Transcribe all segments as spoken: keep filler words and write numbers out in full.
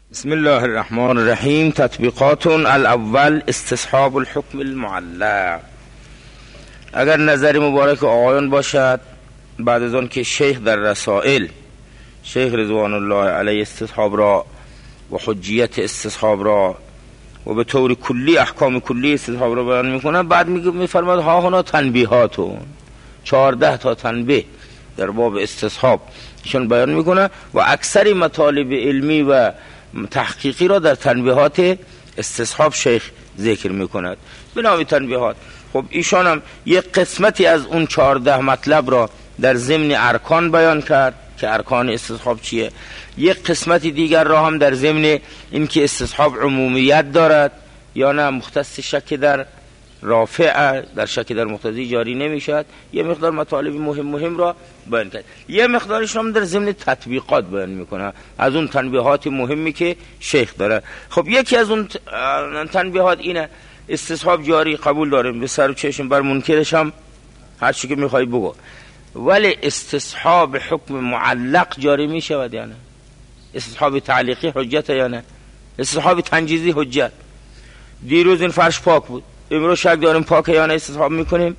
بسم الله الرحمن الرحیم. تطبیقات الاول استصحاب الحکم المعلق. اگر نظر مبارک آقایان باشد بعد از آن که شیخ در رسائل شیخ رضوان الله علیه استصحاب را و حجیت استصحاب را و به طور کلی احکام کلی استصحاب را بیان میکنه، بعد میفرماد ها هنا تنبیهاتون، چهارده تا تنبیه در باب استصحاب ایشون بیان میکنه و اکثر مطالب علمی و تحقیقی را در تنبیهات استصحاب شیخ ذکر میکند به نام تنبیهات. خب ایشان هم یک قسمتی از اون چهارده مطلب را در ضمن ارکان بیان کرد که ارکان استصحاب چیه، یک قسمتی دیگر را هم در ضمن اینکه استصحاب عمومیت دارد یا نه مختص شک در رافع، در شک در مقتضی جاری نمیشد، یه مقدار مطالب مهم مهم را بیان کرد. یه مقدارش هم در ضمن تطبیقات بیان میکنه از اون تنبیهات مهمی که شیخ داره. خب یکی از اون تنبیهات اینه استصحاب جاری قبول داریم، به سر و چشم بر منکرش هم هر چی که میخوای بگو، ولی استصحاب حکم معلق جاری میشود یا نه؟ استصحاب تعلیقی حجت یا نه؟ استصحاب تنجیزی حجت. دیروز این فرش پاک بود، امروز شک داریم پاک یا نه، استصحاب میکنیم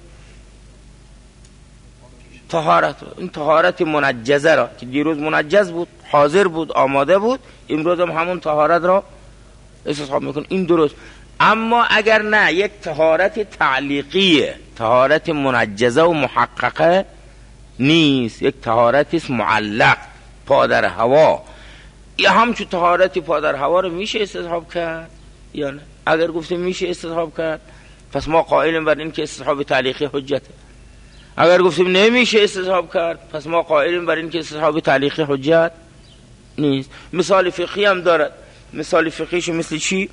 طهارت رو. این طهارت منجزه را که دیروز منجز بود، حاضر بود، آماده بود، امروز هم همون طهارت را استصحاب میکنیم، این درست. اما اگر نه یک طهارت تعلیقیه، طهارت منجزه و محققه نیست، یک طهارت معلق پا در هوا، یا همچون طهارت پا در هوا رو میشه استصحاب کرد یا نه؟ اگر گفتیم میشه استصحاب کرد پس ما قائلیم بر این که استصحاب تعلیقی حجته. اگر گفتیم نمیشه استصحاب کرد پس ما قائلیم بر این که استصحاب تعلیقی حجت نیست. مثال فقهی هم دارد. مثال فقهیش مثل چی؟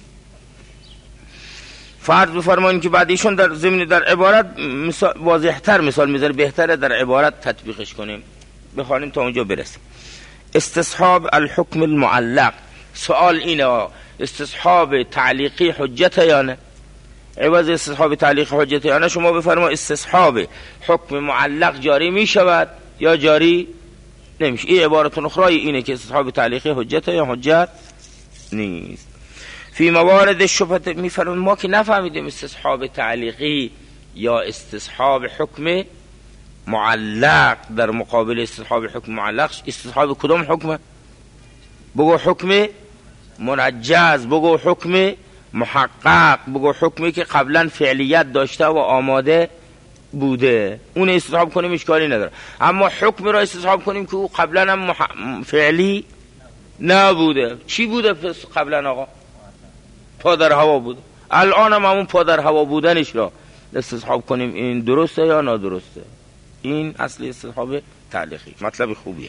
فرض بفرمایید که بعد ایشون در ضمن در عبارت مثال واضح‌تر مثال میذاره، بهتره در عبارت تطبیقش کنیم، بخوانیم تا اونجا برسیم. استصحاب الحکم المعلق. سوال اینه استصحاب تعلیقی حجت یا نه؟ عوض استصحاب تعلیقی حجت یا نه شما بفرمایید استصحاب حکم معلق جاری میشود یا جاری نمیشه. این عبارت اخرى اینه که استصحاب تعلیقی حجت یا حجت نیست. فی موارد شبهه میفرمایید ما که نفهمیدیم استصحاب تعلیقی یا استصحاب حکم معلق در مقابل استصحاب حکم معلق استصحاب کدام حکمه؟ بگو حکم منجز، بگو حکم محقق، بگو حکمی که قبلا فعلیت داشته و آماده بوده، اون استصحاب کنیم اشکالی نداره. اما حکم را استصحاب کنیم که او قبلا هم مح... فعلی نبوده. چی بوده پس قبلا آقا؟ پا در هوا بوده. الان هم همون پا در هوا بودنش را استصحاب کنیم، این درسته یا نادرسته؟ این اصل استصحاب تعلیقی. مطلب خوبیه.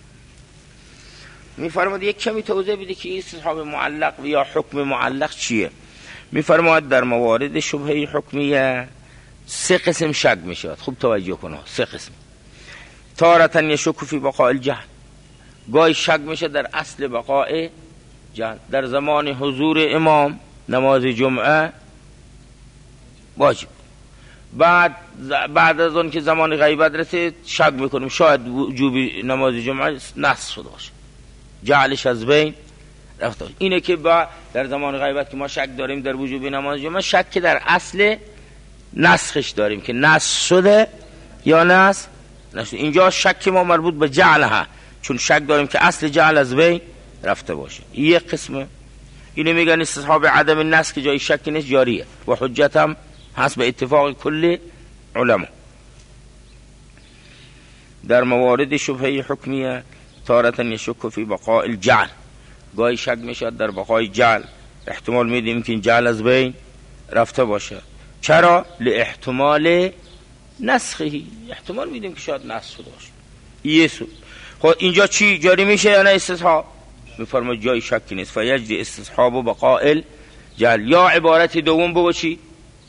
میفرماد یک کمی توضیح بده که استصحاب معلق یا حکم معلق چیه. میفرماد در موارد شبهه حکمیه سه قسم شک میشود. خوب توجه کنه، سه قسم. تارة یشک فی بقاء الجهل، گاهی شک میشه در اصل بقاء جهل. در زمان حضور امام نماز جمعه واجب، بعد بعد از اون که زمان غیبت رسید شک میکنیم شاید وجوب نماز جمعه نسخ شده باشه، جعلش از بین رفته. اینه که با در زمان غیبت که ما شک داریم در وجوب نماز جمعه، شک که در اصل نسخش داریم که نسخ شده یا نسخ نشده. اینجا شک ما مربوط به جعلها، چون شک داریم که اصل جعل از بین رفته باشه. یک قسمه اینو میگن استصحاب عدم نسخ که جای شک نیست جاریه و حجت هم هست به اتفاق کل علما. در موارد شبهه حکمیه تارة یشک فی بقاء الجعل، گاهی شک میشد در بقای جعل، احتمال میدیم که این جعل از بین رفته باشه. چرا؟ لاحتمال نسخی، احتمال میدیم که شاید نسخ شده باشه. یسو خب اینجا چی جاری میشه یا نه استصحاب؟ میفرماید جای شکی نیست. فیجری استصحاب و بقاء الجعل. یا عبارت دوم بگو چی؟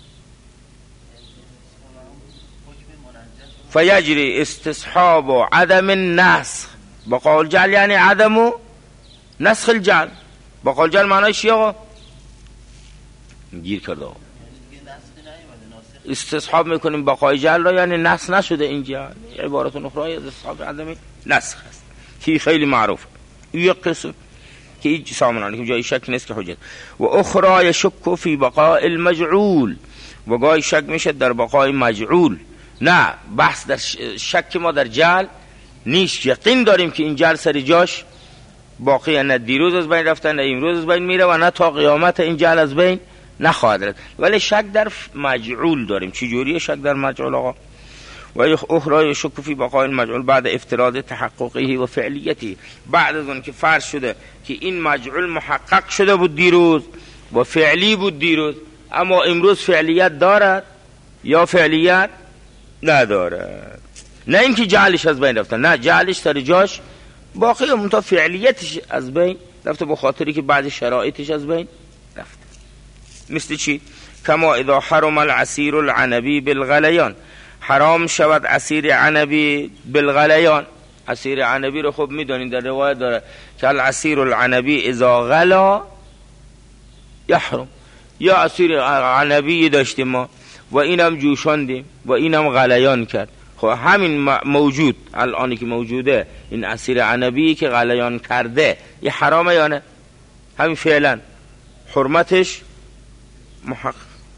فیجری استصحاب و عدم النسخ بقاء الجعل، یعنی عدم و نسخ الجعل. بقاء الجعل معنیش چیه آقا؟ گیر کرده آقا. استصحاب میکنیم بقای جعل را یعنی نسخ نشده این جعل. عبارت اخرى از استصحاب عدم نسخ هست که خیلی معروف. یک قسم. که هیچ سلام علیکم جای شک نیست که حجت. و اخرى یشک فی بقاء المجعول، و گاهی شک میشه در بقای مجعول. نه، بحث در شک ما در جعل نیست، یقین داریم که این جعل سر جاش باقی، نه دیروز از بین رفته نه امروز از بین میره و نه تا قیامت این جعل از بین نخواهد رفت. ولی شک در مجعول داریم. چی جوریه شک در مجعول آقا؟ و اخرى یشک فی بقاء المجعول بعد افتراض تحققه و فعلیته، بعد از اون که فرض شده که این مجعول محقق شده بود دیروز و فعلی بود دیروز، اما امروز فعلیت دارد یا فعلیت ندارد. نه اینکه جعلش از بین رفته، نه، جعلش سر جاش باقی، منتها فعلیتش از بین رفته به خاطری که بعضی شرایطش از بین رفته. مثل چی؟ کما اذا حرم العصیر العنبی بالغلیان، حرام شود عصیر عنبی بالغلیان. عصیر عنبی رو خوب میدونین در روایت داره که العصیر العنبی اذا غلا یحرم. یا عصیر عنبی داشتیم ما و اینم جوشاندیم و اینم غلیان کرد. خب همین موجود الانی که موجوده این عصیر عنبی که غلیان کرده یه حرامه یا نه؟ همین فعلا حرمتش محقق.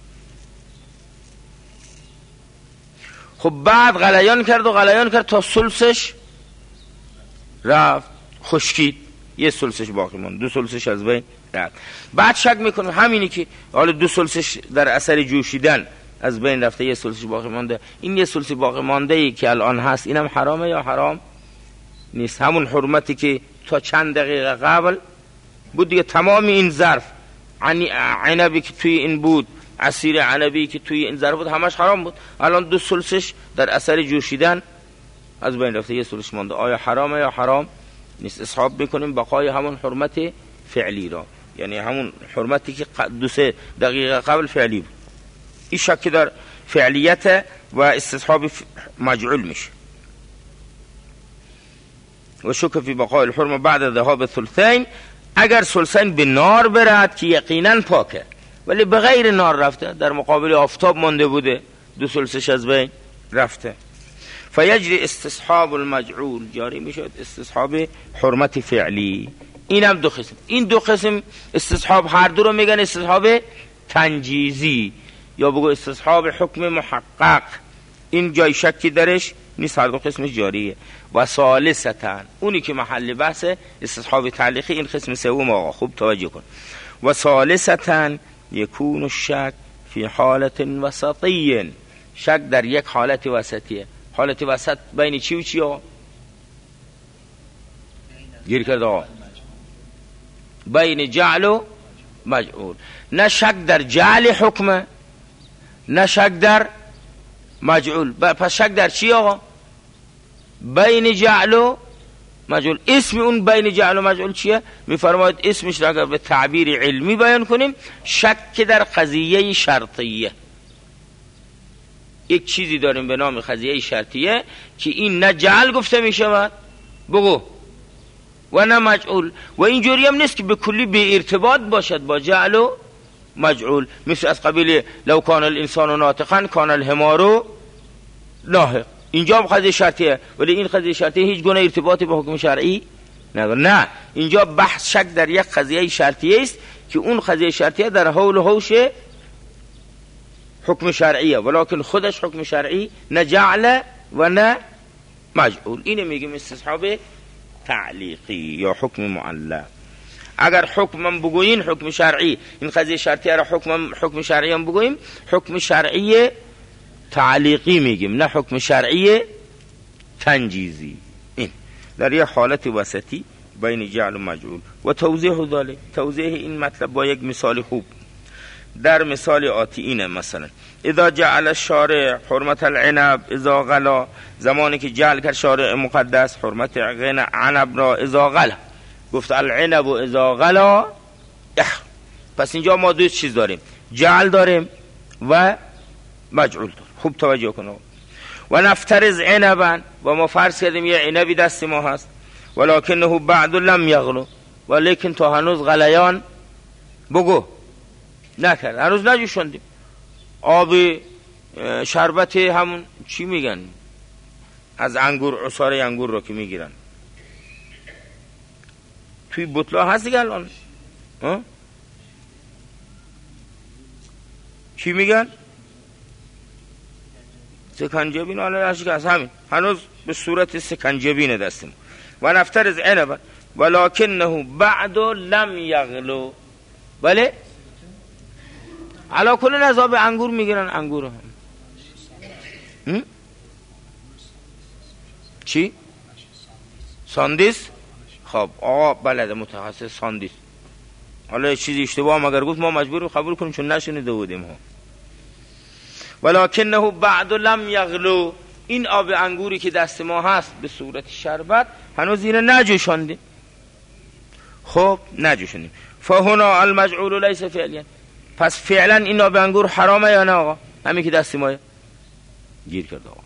خب بعد غلیان کرد و غلیان کرد تا سلسش رفت، خشکید، یه سلسش باقی موند، دو سلسش از بین رفت. بعد شک میکنه همینی که حالا دو سلسش در اثر جوشیدن از بین رفته، یه سلسش باقی مانده، این یه سلسی باقی مانده ای که الان هست اینم حرامه یا حرام نیست؟ همون حرمتی که تا چند دقیقه قبل بود دیگه. تمام این ظرف عنبی که توی این بود، عصیر عنبی که توی این ظرف بود، همش حرام بود. الان دو سلسش در اثر جوشیدن از بین رفته، یه سلسش مانده. آیا حرامه یا حرام نیست؟ اسحاب میکنیم بقای همون حرمت فعلی را، یعنی همون حرمتی که دو سه دقیقه قبل فعلی بود. این شک در فعلیت و استصحاب مجعول میشه. و شک فی بقاء الحرمه بعد ذهاب الثلثین، اگر ثلثین به نار برد که یقینا پاکه ولی به غیر نار رفته، در مقابل آفتاب مانده بوده، دو ثلثش از بین رفته، فیجری استصحاب المجعول، جاری میشد استصحاب حرمت فعلی. این هم دو قسم، این دو قسم استصحاب هر دو رو میگن استصحاب تنجیزی یا بگو استصحاب حکم محقق. این جای شکی درش نیست، هر دو قسمش جاریه. و ثالثتاً، اونی که محل بحث استصحاب تعلیقی، این قسم سوم آقا خوب توجه کن. و ثالثتاً یکون الشک فی حالت وسطی، شک در یک حالت وسطیه. حالت وسط بین چی و چی آقا؟ گیر کرد آقا، بین جعل و مجعول. نه شک در جعل حکمه نه شک در مجعول. پس شک در چی آقا؟ بین جعل و مجعول. اسم اون بین جعل و مجعول چیه؟ میفرماید اسمش را اگر به تعبیر علمی بیان کنیم، شک در قضیه شرطیه. یک چیزی داریم به نام قضیه شرطیه که این نه جعل گفته میشود بگو و نه مجعول، و اینجوری هم نیست که به کلی به ارتباط باشد با جعل و مجعول. مثل از قبیل لو کان الانسان ناطقا کان الحمار ناطق. اینجا هم قضیه شرطیه ولی این قضیه شرطیه هیچ گونه ارتباطی با حکم شرعی نداره. نه، اینجا بحث شک در یک قضیه شرطیه است که اون قضیه شرطیه در حول و حوش حکم شرعیه، ولکن خودش حکم شرعی نه جعل و نه مجعول. اینه میگیم استصحاب تعلیقی یا حکم معلق. اگر حکم بگویین حکم شرعی، این قضیه شرطیه را حکم حکم شرعی هم بگوییم، حکم شرعی تعلیقی میگیم، نه حکم شرعی تنجیزی. این در یک حالت وسطی بین جعل و مجعول. و توضیح ذلك، توضیح این مطلب با یک مثال خوب. در مثال آتی اینه، مثلا اذا جعل الشارع حرمت العنب اذا غلا، زمانی که جعل کرد شارع مقدس حرمت عنب را اذا غلا، گفت العنب اذا غلا. پس اینجا ما دو چیز داریم، جعل داریم و مجعول داریم. خوب توجه کنید. و نفترض عنبا، و ما فرض کردیم یه عنبی دست ما هست، ولکنه بعد لم یغلو، ولیکن تو هنوز غلیان بگو نکرد، هنوز نجوشوندیم. آب شربت همون چی میگن از انگور، عصاره انگور رو که میگیرن توی بطلا هست دیگه الان. ها چی میگن؟ سکنجبین. حالا هرچی که از همین هنوز به صورت سکنجبین دستیم. و نفترض عنب ولکنه بعد لم یغلو. بله علا کل نذاب انگور میگیرن. انگور هم چی؟ ساندیس. خب آقا بلده متخصص ساندیس. حالا چیزی اشتباه هم اگر گفت ما مجبور قبول کنیم چون نشنیده بودیم ها. ولکنه بعد لم یغلو. این آب انگوری که دست ما هست به صورت شربت هنوز اینو نجوشاندیم. خب نجوشاندیم. فهنا المجعول لیس فعلا. پس فعلا این آب انگور حرامه یا نه آقا؟ همین که دست ما گیر کرده آقا.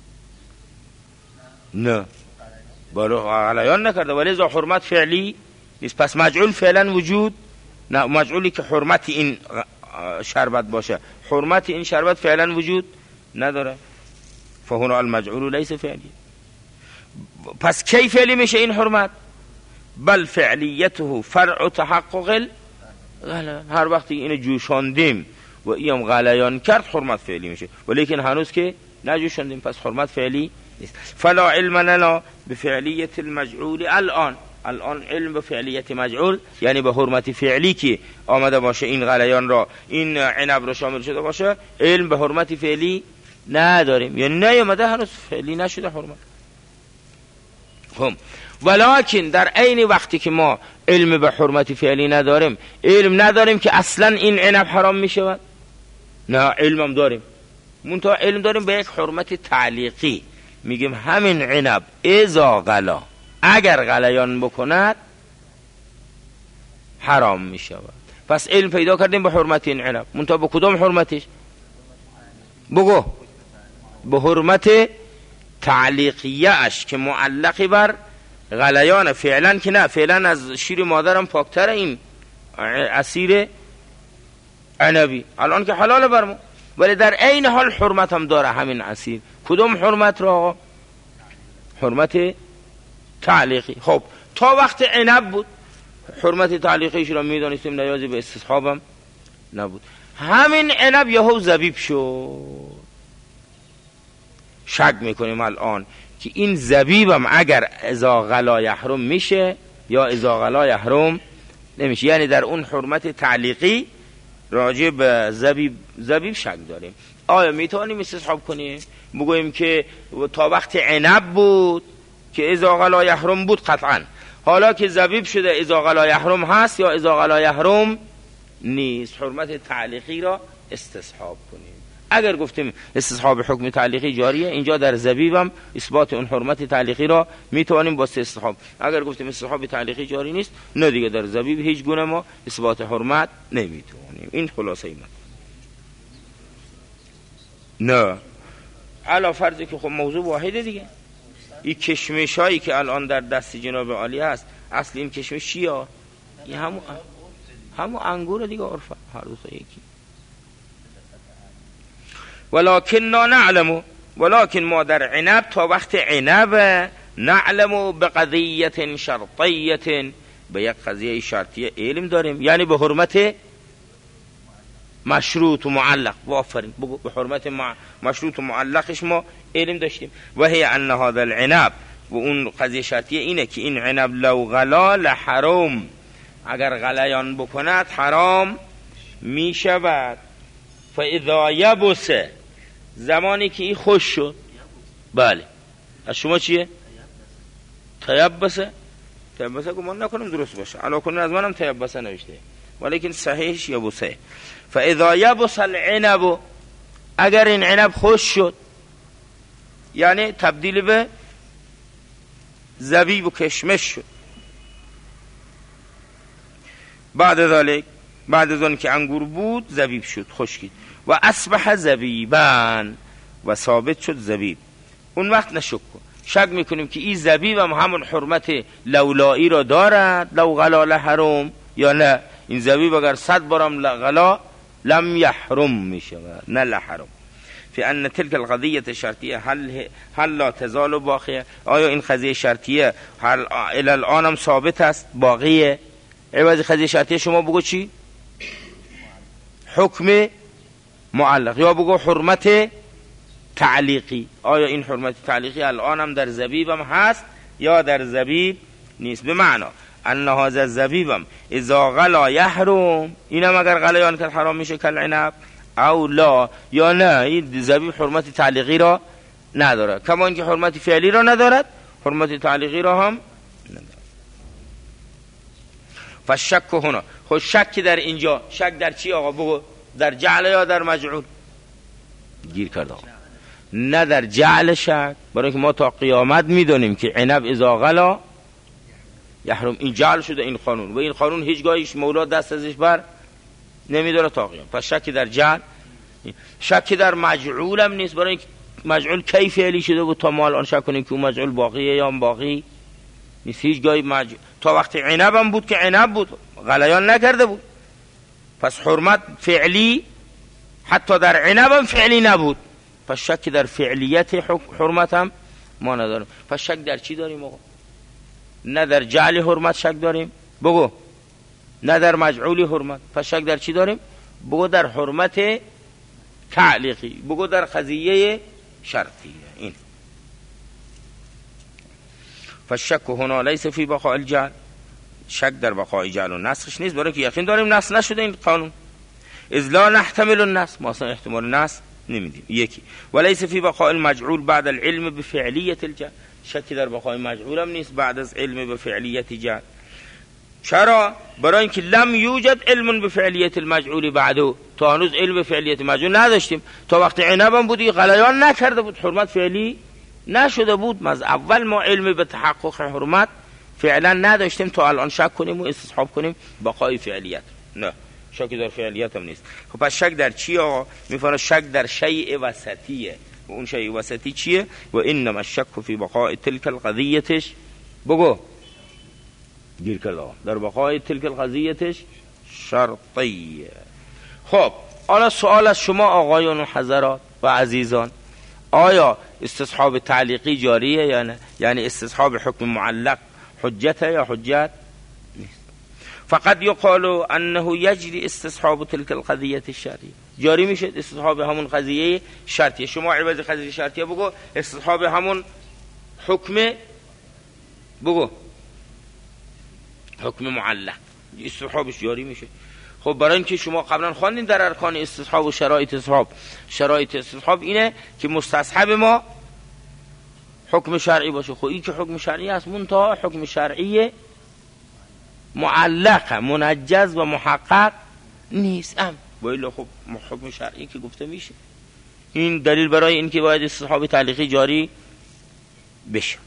نه بالا غلیان نکرده ولی ذا حرمت فعلی نیست. پس مجعول فعلا وجود نه. مجعولی که حرمت این شربت باشه حرمت این شربت فعلا وجود نداره. فهنا المجعول لیس فعلی. پس کی فعلی میشه این حرمت؟ بل فعلیته فرع تحقق غلیان. هر وقتی اینو جوشاندیم و ایم غلیان کرد حرمت فعلی میشه ولیکن هنوز که نجوشاندیم پس حرمت فعلی نیست. فلا علم لنا بفعلیت المجعول الان. الان علم به فعلیت مجعول یعنی به حرمت فعلی که آمده باشه این غلیان را این عنب را شامل شده باشه علم به حرمت فعلی نداریم. یعنی نیامده هنوز فعلی نشده حرمت. خب ولکن در عین وقتی که ما علم به حرمت فعلی نداریم علم نداریم که اصلا این عنب حرام میشود. نه علمم داریم. منتها علم داریم به یک حرمت تعلیقی. میگیم همین عنب اذا غلا اگر غلیان بکند حرام میشود. پس علم پیدا کردیم به حرمت این عنب. منتها به کدام حرمتش؟ بگو. به حرمت تعلیقیه اش که معلقی بر غلیان. فعلا که نه. فعلا از شیر مادرم پاکتر این عصیر عنبی الان که حلال برمو ولی در عین حال حرمت هم داره همین عصیر. کدوم حرمت را آقا؟ حرمت تعلیقی. خب تا وقت عنب بود حرمت تعلیقیش را میدانستیم نیازی به استصحابم نبود. همین عنب یهو زبیب شد. شک میکنیم الان که این زبیبم اگر اذا غلا یحرم میشه یا اذا غلا یحرم نمیشه. یعنی در اون حرمت تعلیقی راجع به زبیب زبیب شک داریم. آیا میتونیم استصحاب کنیم بگوییم که تا وقت عنب بود که اذا غلا یحرم بود قطعا، حالا که زبیب شده اذا غلا یحرم هست یا اذا غلا یحرم نیست، حرمت تعلیقی را استصحاب کنیم. اگر گفتیم استصحاب حکم تعلیقی جاریه، اینجا در زبیبم اثبات اون حرمت تعلیقی را میتوانیم با استصحاب. اگر گفتیم استصحاب تعلیقی جاری نیست، نه دیگه در زبیب هیچ گونه ما اثبات حرمت نمیتوانیم. این خلاصه ایمان. نه علا فرضی که خب موضوع واحده دیگه. این کشمش هایی که الان در دست جناب عالی هست، اصل این کشمش چیه؟ این همون همون انگور دیگه عرفه، هر دو تا یکی. ولکن نعلم، ولکن ما در عنب تا وقت عنب نعلم بقضیت شرطیت، به یک قضیه شرطیه علم داریم، یعنی به حرمت مشروط و معلق. وافرین بگو به حرمت مشروط و معلقش ما علم داشتیم. و هی ان هذا العنب، و اون قضیه شرطیه اینه که این عنب لو غلا لحرام، اگر غلیان بکند حرام می شود. فاذا یبس، زمانی که این خوش شد. بله از شما چیه؟ تیبسه. تیبسه گمان نکنم درست باشه، علا کنون از منم تیبسه نوشته ولیکن صحیحش یبسه. فاذا یبس العنب، اگر این عنب خوش شد یعنی تبدیل به زبیب و کشمش شد. بعد ذلك، بعد از اون که انگور بود زبیب شد، خشکید. و اصبح زبیبان، و ثابت شد زبیب. اون وقت نشک کن، شک میکنیم که این زبیب هم همون حرمت لولایی را دارد، لو غلا لحرم، یا نه این زبیب اگر صد بارم غلا لم یحرم میشه، نه لحرم. فی ان تلک القضیه الشرطیه هل هل لا تزال باقیه، آیا این قضیه شرطیه هل الی الان هم ثابت است باقیه؟ عوض قضیه شرطیه شما بگو چی؟ حکم معلق، یا بگو حرمت تعلیقی. آیا این حرمت تعلیقی الان هم در زبیب هم هست یا در زبیب نیست؟ به معنا ان هذا الزبیب هم اذا غلا یحرم، اینم اگر غلیان کرد حرام میشه کل عنب، او لا یا نه این زبیب حرمت تعلیقی را نداره، کما اینکه حرمت فعلی را ندارد حرمت تعلیقی را هم ندارد. فشک هنا، خود شک در اینجا، شک در چی آقا بگو؟ در جعل یا در مجعول؟ گیر کرده آقا نه در جعل شک، برای اینکه ما تا قیامت میدونیم که عنب اذا غلا یحرم، این جعل شده این قانون و این قانون هیچگاهیش مولا دست ازش بر نمیداره تا قیامت. پس شک در جعل، شک در مجعول هم نیست، برای اینکه مجعول کی فعلی شده بود تا ما الان شک کنیم که اون مجعول باقیه یا باقی نیست. هیچگاهی مجعول تا وقتی عنب هم بود که عنب بود غلیان نکرده بود، پس حرمت فعلی حتی در عنب هم فعلی نبود، پس شک در فعلیت حرمت هم ما نداریم. پس شک در چی داریم آقا؟ نه در جعل حرمت شک داریم بگو، نه در مجعول حرمت، پس شک در چی داریم؟ بگو در حرمت تعلیقی، بگو در قضیه شرطیه. این فالشک هنا لیس فی بقاء الجعل، شک در بقای جعل و نسخش نیست، برای که یقین داریم نسخ نشده این قانون. اذ لا نحتمل النسخ، ما اصلا احتمال نسخ نمیدیم. یکی ولیس فی بقاء المجعول بعد العلم بفعلیت الجعل، شک در بقای مجعول هم نیست بعد از علم بفعلیت جعل. چرا؟ برای اینکه لم یوجد علم بفعلیت المجعول بعده، تا هنوز علم بفعلیت مجعول نداشتیم، تا وقتی عنبم بودی غلیان نکرده بود حرمت فعلی نشده بود، از اول ما علم به تحقق حرمت فعلا نداشتیم تا الان شک کنیم و استصحاب کنیم بقای فعلیت. نه، شک در فعلیت هم نیست. خب پس شک در چی آقا؟ میفهمه شک در شیء وسطیه، و اون شیء وسطی چیه؟ و انما الشک فی بقاء تلک القضیتش بگو گیر کرده در بقای تلک القضیتش شرطیه. خب حالا سوال از شما آقایان و حضرات و عزیزان، آیا استصحاب تعلیقی جاریه یا نه؟ یعنی استصحاب حکم معلق حجت یا حجت نیست؟ فقط یقال انه یجری استصحاب تلک القضیه الشرعیه، جاری میشه استصحاب همون قضیه شرطیه. شما عوض قضیه شرطیه بگو استصحاب همون حکم بگو حکم معلق، استصحابش جاری میشه. خب برای اینکه شما قبلا خواندین در ارکان استصحاب و شرایط استصحاب، شرایط استصحاب اینه که مستصحب ما حکم شرعی باشه. خب این که حکم شرعی است منتها حکم شرعی معلق منجز و محقق نیست، ام باید خب حکم شرعی که گفته میشه. این دلیل برای این که باید استصحاب تعلیقی جاری بشه،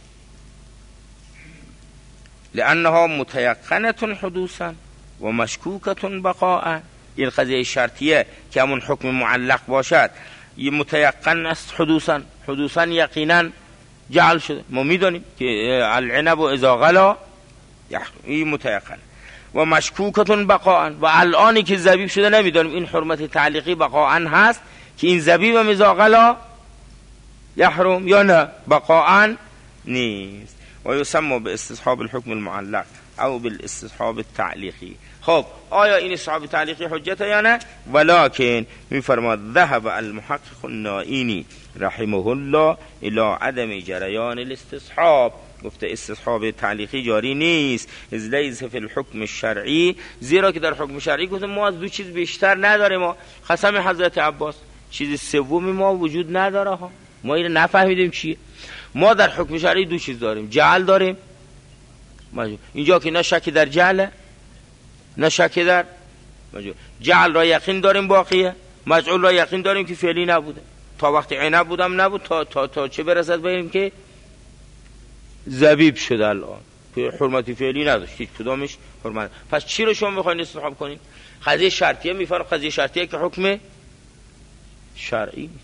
لانها متيقنه حدوثا و مشکوکه بقاء. این قضیه شرطیه که همون حکم معلق باشد یه متيقن است حدوثا، حدوثا یقینا جعل شده، ما میدونیم که العنب اذا غلا این متيقن و مشکوکه بقاء، و الانی که زبیب شده نمیدونیم این حرمت تعلیقی بقاء هست که این زبیب هم اذا غلا یحرم یا نه بقاء نیست. و یسمى به استصحاب الحکم المعلق او بالاستصحاب التعلیقی. خب آیا این استصحاب تعلیقی حجت یا نه؟ ولکن میفرماد ذهب المحقق النائینی رحمه الله الى عدم جریان الاستصحاب، گفته استصحاب تعلیقی جاری نیست، از لیس فی الحکم الشرعی، زیرا که در حکم شرعی گفته ما از دو چیز بیشتر نداریم. ما قسم حضرت عباس چیز سومی ما وجود نداره ها، ما اینو نفهمیدیم چیه. ما در حکم شرعی دو چیز داریم، جعل داریم مجعول. اینجا که نه شک در جعل نه شک در مجعول، جعل را یقین داریم باقیه، مجعول را یقین داریم که فعلی نبوده، تا وقتی عنب بودم نبود، تا تا تا چه برسد بگیم که زبیب شده الان که حرمتی فعلی نداشت هیچ کدامش حرمت. پس چی رو شما میخواین استصحاب کنین؟ قضیه شرطیه. میفرم قضیه شرطیه که حکم شرعی نیست.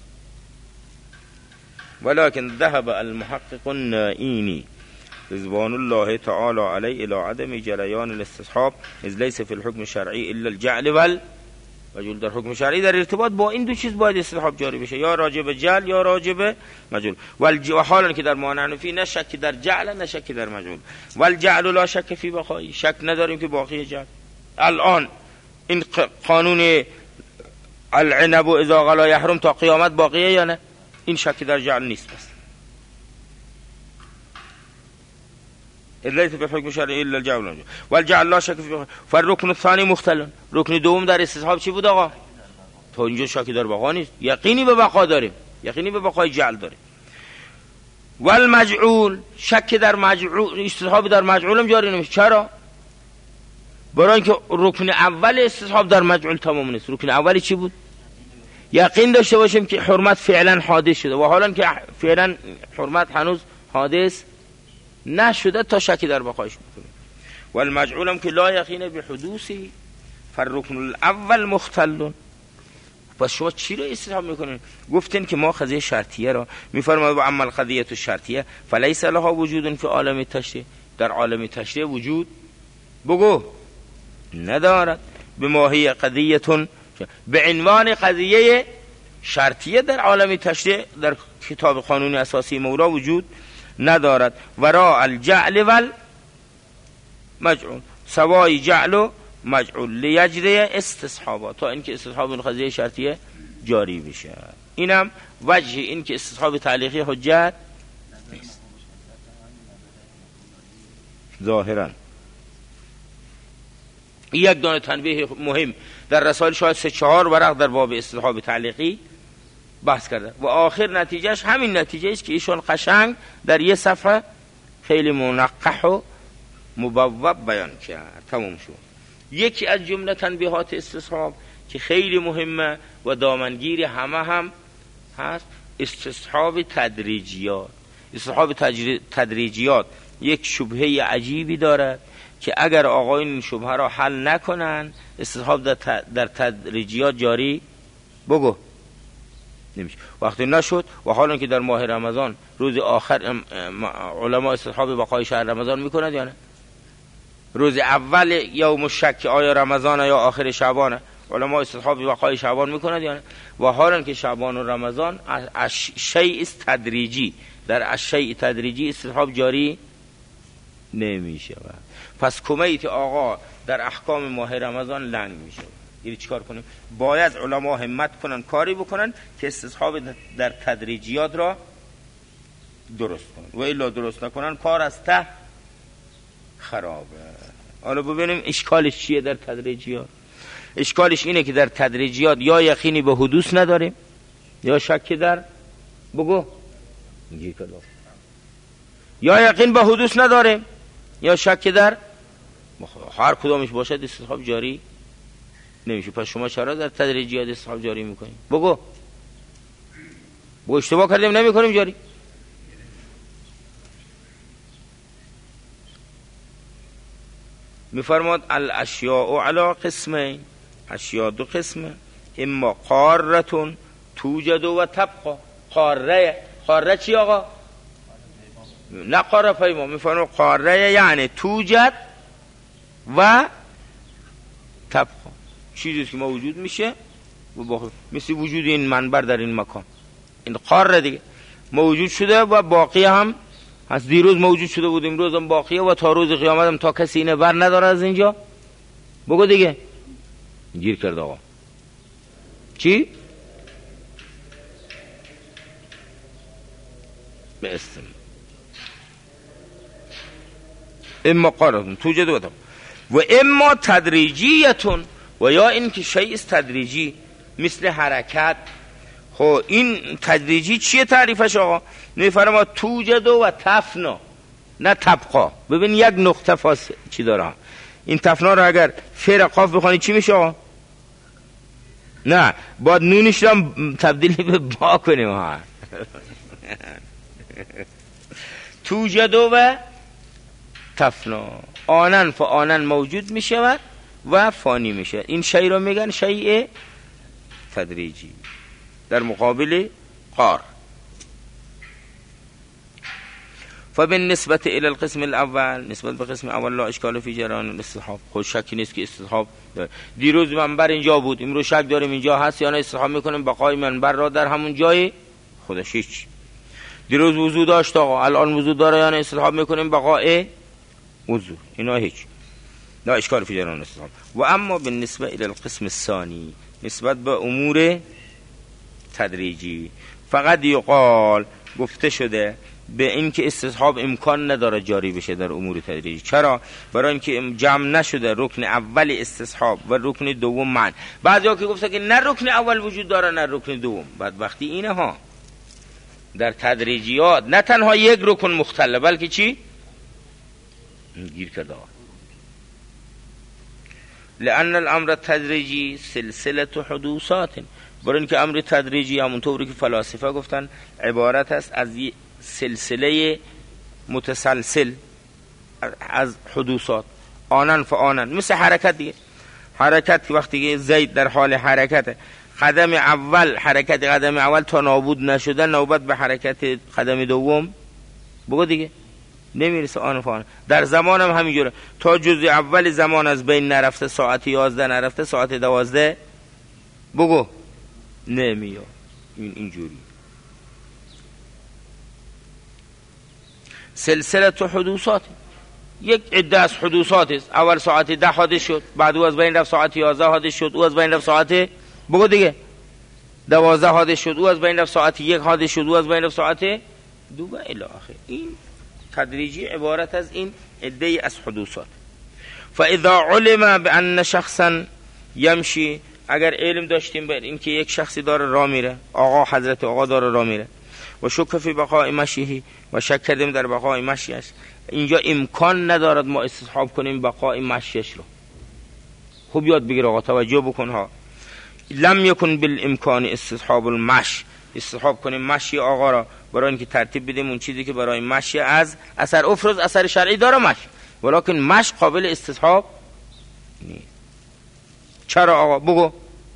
ولكن ذهب المحقق النائینی رضوان الله تعالی علیه الى عدم جریان الاستصحاب، اذ ليس في الحكم الشرعي الا الجعل وال مجهول در حکم شرعی در ارتباط با این دو چیز باید استصحاب جاری بشه، یا راجع به جعل یا راجع به مجهول. و حالا که در معنی فی نه شک در جعل نه شک در مجهول. والجعل لا شک فی بقایی، شک نداریم که باقی جعل. الان این قانون العنب اذا غلا یحرم تا قیامت باقیه یا نه؟ این شک در جعل نیست. بس الیت به حکم شرعی الا الجعل والجعل لا شک فی بقایی. فالرکن الثانی مختل. رکن دوم در استصحاب چی بود آقا؟ تا اینجا شکی در بقا نیست، یقینی به بقا داریم، یقینی به بقای جعل داریم. والمجعول، شک در مجعول، استصحاب در مجعول هم جاری نمیشه. چرا؟ برای اینکه رکن اول استصحاب در مجعول تمام نیست. رکن اولی چی بود؟ یقین داشته باشیم که حرمت فعلا حادث شده، و حالا که فعلا حرمت هنوز حادث نشده تا شکی در بقایش میکنیم. والمجعول هم که لا یقین به حدوثی، فالرکن الاول مختل. پس شما چی رو استصحاب میکنین؟ گفتین که ما قضیه شرطیه را میفرماید و اما القضیه الشرطیه فلیس لها وجود فی عالم تشریع، در عالم تشریع وجود بگو ندارد. به ماهی قضیه، به عنوان قضیه شرطیه در عالم تشریع در کتاب قانون اساسی مولا وجود ندارد. ورا الجعل والمجعول، سوای جعل و مجعول لیجری استصحابا، تا اینکه استصحاب این قضیه شرطیه جاری بشه. اینم وجه این که استصحاب تعلیقی حجت نیست ظاهرا. یک دانه تنبیه مهم در رسائل شاید سه چهار ورق در باب استصحاب تعلیقی بحث کرده و آخر نتیجهش همین نتیجه است که ایشون قشنگ در یه صفحه خیلی منقح و مبوب بیان کرد. تموم شد. یکی از جمله تنبیهات استصحاب که خیلی مهمه و دامنگیر همه هم هست، استصحاب تدریجیات. استصحاب تدریجیات یک شبهه عجیبی داره که اگر آقایون این شبهه را حل نکنن استصحاب در تدریجیات جاری بگو نمیشه. وقتی نشد و حالا که در ماه رمضان روز آخر علما استصحاب بقای شهر رمضان میکنند یا نه؟ روز اول یوم شک آیا رمضان یا آخر شعبان علما استصحاب بقای شعبان میکنند یا نه؟ و حالا که شعبان و رمضان شیء تدریجی، در الشیء تدریجی استصحاب جاری نمیشه. پس کمیت آقا در احکام ماه رمضان لنگ میشه. یعنی چیکار کنیم؟ باید علما همت کنن کاری بکنن که استصحاب در تدریجیات را درست کنن، و الا درست نکنن کار از ته خرابه. حالا ببینیم اشکالش چیه در تدریجیات. اشکالش اینه که در تدریجیات یا یقینی به حدوث نداریم یا شک در بگو یا یقین به حدوث نداریم یا شک در هر کدامش باشد استصحاب جاری نمیشه. پس شما چرا در تدریجیات استصحاب جاری میکنیم؟ بگو بگو اشتباه کردیم نمیکنیم جاری. میفرماد الاشیاء علی قسمین، اشیاء دو قسمه، اما قارتون توجد و تبقى. قاره، قاره چی آقا؟ نه قاره پیما. میفرماد قاره یعنی توجد و تبقى، چیزی که موجود میشه و باقی، مثل وجود این منبر در این مکان، این قاره دیگه موجود شده و باقی هم از دیروز موجود شده بود امروز هم باقیه و تا روز قیامت هم تا کسی اینه بر نداره از اینجا. بگو دیگه گیر کرد آقا. چی؟ به اسم اما قارتون توجد و و اما تدریجیتون، و یا این که شیء تدریجی مثل حرکت. خب این تدریجی چیه تعریفش آقا؟ میفرماد توجد و تفنا نه تبقا. ببین یک نقطه فاصله چی داره. این تفنا رو اگر فعل قاف بخونی چی میشه آقا؟ نه باید نونش رو تبدیل به با کنیم ها. توجد و تفنا، آنن فآنن موجود میشه و فانی میشه. این شیء رو میگن شیء تدریجی در مقابل قار. فبالنسبه الى القسم الاول، نسبت به قسم اول لا اشکال فی جریان الاستصحاب، خود شکی نیست که استصحاب داره. دیروز منبر اینجا بود، امروز شک داریم اینجا هست یا نه، استصحاب میکنیم بقای منبر را در همون جای خودش. هیچ. دیروز وضو داشت آقا، الان وضو داره یا نه، استصحاب میکنیم بقای وضو، اینا هیچ لا اشکال فی جریان الاستصحاب. و اما بالنسبه الى القسم الثانی، نسبت به امور تدریجی، فقط یقال گفته شده به این که استصحاب امکان نداره جاری بشه در امور تدریجی. چرا؟ برای اینکه جمع نشده رکن اول استصحاب و رکن دوم من. بعضیا که گفته که نه رکن اول وجود داره نه رکن دوم، بعد وقتی اینه ها در تدریجیات نه تنها یک رکن مختل بلکه چی؟ گیر کرده. لأن الامر التدریجی سلسله حدوثات، برای اینکه امر تدریجی همونطوری که فلاسفه گفتن عبارت است از سلسله متسلسل از حدوثات، آنن فآنن، مثل حرکت دیگه. حرکت وقتی که زید در حال حرکت، قدم اول حرکت قدم اول تا نابود نشده نوبت به حرکت قدم دوم بگو دیگه نمیرسه، آن فآن. در زمان هم همینجوره، تا جزء اول زمان از بین نرفته، ساعت یازده نرفته، ساعت دوازده بگو نمیاد. این اینجوری سلسله تو حدوثات، یک عده از حدوثات است. اول ساعت ده حادث شد، بعد او از بین رفت، ساعت یازده حادث شد، او از بین رفت، ساعت بگو دیگه دوازده حادث شد، او از بین رفت، ساعت یک حادث شد، او از بین رفت، ساعت دو و الی آخر. این تدریجی عبارت از این عده از حدوثات. فاذا علم بان شخصا یمشی، اگر علم داشتیم بر این که یک شخصی داره راه میره، آقا حضرت آقا داره راه میره، و شک فی بقاء مشیه، و شک کردیم در بقاء مشیش، اینجا امکان ندارد ما استصحاب کنیم بقاء مشیش رو. خوب یاد بگیر آقا، توجه بکن ها. لم یکن بالامکان استصحاب المشی، استصحاب کنیم مشی آقا را، برای اینکه ترتیب بدیم اون چیزی که برای مشی از اثر افرز اثر شرعی داره مشی، ولکن مش قابل استصحاب نیست. چرا آقا بگو؟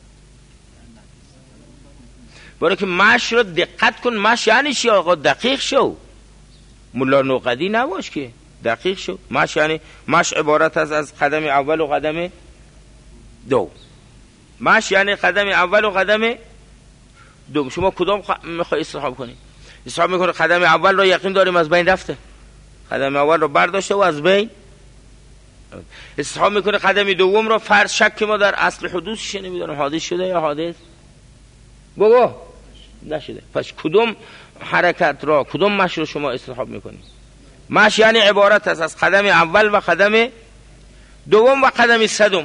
برای که مش رو دقت کن. مش یعنی چی آقا؟ دقیق شو، ملا نوقدی نباش که، دقیق شو. مش یعنی مش عبارت است از قدم اول و قدم دو. مش یعنی قدم اول و قدم دو. شما کدام خ... میخوای استصحاب کنی؟ استصحاب میکنه قدم اول رو یقین داریم از بین رفته، قدم اول رو برداشته و از بین. استصحاب میکنه قدم دوم رو فرض شک ما در اصل حدوثش نمیدونم حادث شده یا حادث بگو نشده. پس کدوم حرکت را کدوم مش رو شما استصحاب میکنید؟ مش یعنی عبارت است از قدم اول و قدم دوم و قدم صدم.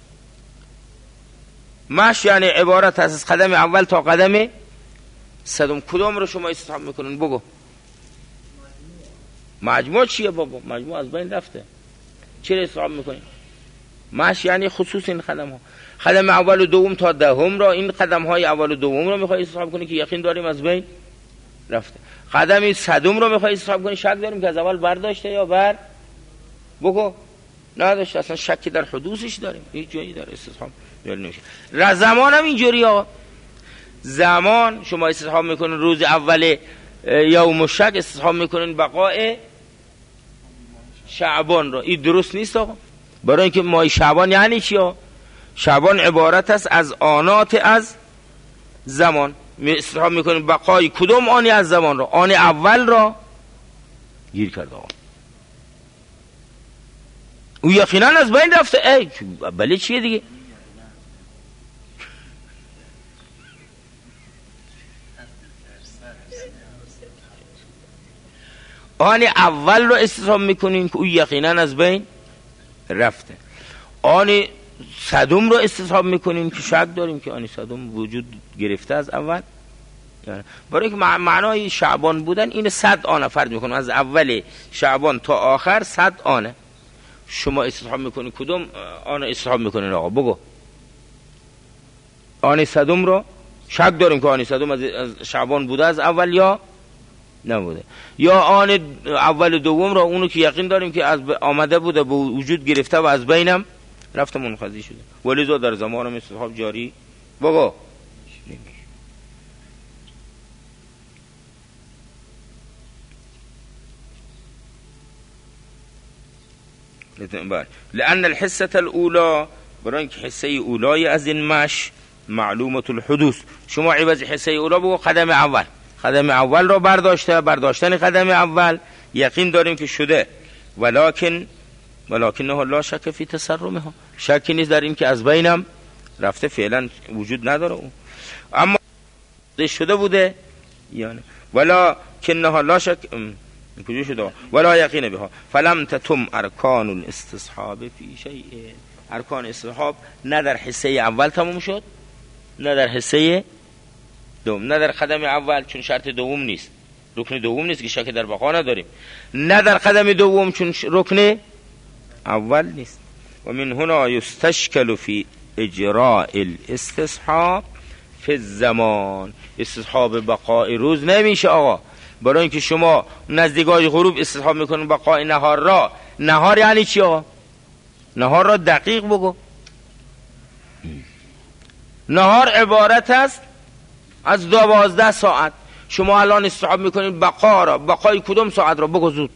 مش یعنی عبارت است از قدم اول تا قدم صدم. کدوم رو شما استصحاب میکنین بگو؟ مجموع چیه بابا؟ مجموع از بین رفته، چرا استصحاب میکنین؟ مش یعنی خصوص این قدم ها، قدم اول و دوم تا دهم را، این قدم های اول و دوم رو میخوای استصحاب کنی که یقین داریم از بین رفته. قدم صدم رو میخوای استصحاب کنی، شک داریم که از اول برداشته یا بر بگو نداشته، اصلا شکی در حدوثش داریم، هیچ جایی در استصحاب نمیشه. را زمان هم اینجوری ها، زمان شما استصحاب میکنین روز اول یوم شک استصحاب میکنین بقاء شعبان را، این درست نیست آقا. برای اینکه ماه شعبان یعنی چی ها؟ شعبان عبارت است از آنات از زمان. می استصحاب میکنیم بقای کدوم آنی از زمان را؟ آن اول را گیر کرده آقا، او یقینا از بین رفته. ای بله چیه دیگه؟ آن اول رو استصحاب میکنیم که او یقینا از بین رفته. آن صدم رو استصحاب میکنیم که شک داریم که آن صدم وجود گرفته از اول. برای که معنای شعبان بودن این صد آنه فرض میکنیم، از اول شعبان تا آخر صد آنه. شما استصحاب میکنید کدوم آن استصحاب میکنید آقا بگو؟ آن صدم رو شک داریم که آن صدم از شعبان بوده از اول یا نبوده، یا آن اول دوم را اونو که یقین داریم که از آمده بوده به وجود گرفته و از بینم رفته منقضی شده، ولی در زمان هم استصحاب جاری بگو نمیشه. لأن الحصة الأولى برای اینکه حصه اولای از این مش معلومة الحدوث، شما عوض حصه اولا بگو قدم اول، قدم اول را برداشته، برداشتن قدم اول یقین داریم که شده، ولکن ولکنه لا شک فی تسرمها، شکی نیست در این که از بینم رفته، فعلا وجود نداره اون، اما شده بوده یعنی ولکنه لا شک کجا شده ولا یقین بها فلم تتم ارکان الاستصحاب فی شیء، ارکان استصحاب نه در حصه اول تموم شد نه در حصه دوم، نه در قدم اول چون شرط دوم نیست، رکن دوم نیست که شک در بقا نداریم، نه در قدم دوم چون رکن اول نیست. و من هنا یستشکل فی اجراء الاستصحاب فی الزمان، استصحاب بقای روز نمیشه آقا، برای اینکه شما نزدیکای غروب استصحاب میکنین بقای نهار را، نهار یعنی چی آقا؟ نهار را دقیق بگو. نهار عبارت است از دوازده ساعت، شما الان استصحاب میکنین بقا را، بقای کدوم ساعت را بگو زود،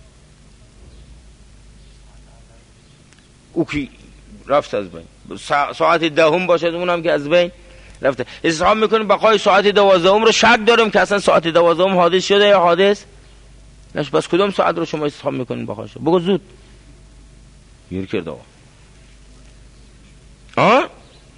او کی رفت از بین، ساعت دهم باشد اونم که از بین رفته، استصحاب میکنین بقای ساعت دوازدهم رو، شک داریم که اصلا ساعت دوازدهم حادث شده یا حادث نش، بس کدوم ساعت رو شما استصحاب میکنین بقایش بگو زود، گیر کرده آقا آه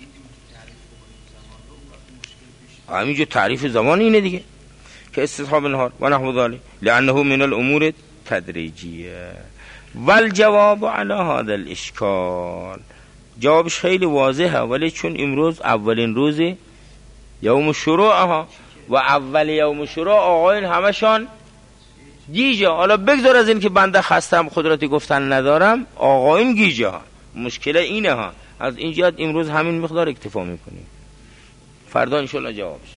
همینجا تعریف زمان اینه دیگه که استصحاب نهار و نحو ذلك لانه من الامور تدریجیه. والجواب على هذا الاشکال، جوابش خیلی واضحه، ولی چون امروز اولین روز یوم شروعها و اول یوم شروع آقایون همشان گیجه، حالا بگذار از این که بنده خستم قدرتی گفتن ندارم، آقایون گیجه ها، مشکل اینه ها، از این جهت امروز همین مقدار اکتفا میکنیم، فردا انشالله جوابش.